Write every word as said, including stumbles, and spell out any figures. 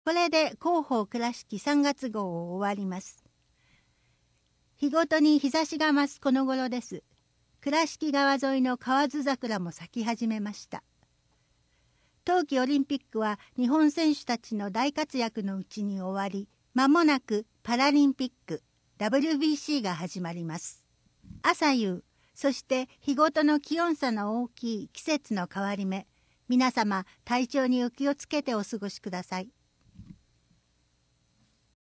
これで広報倉敷さんがつ号を終わります。日ごとに日差しが増すこの頃です。倉敷川沿いの河津桜も咲き始めました。冬季オリンピックは日本選手たちの大活躍のうちに終わり、間もなくパラリンピック ダブリュービーシー が始まります。朝夕、そして日ごとの気温差の大きい季節の変わり目、皆様体調にお気をつけてお過ごしください。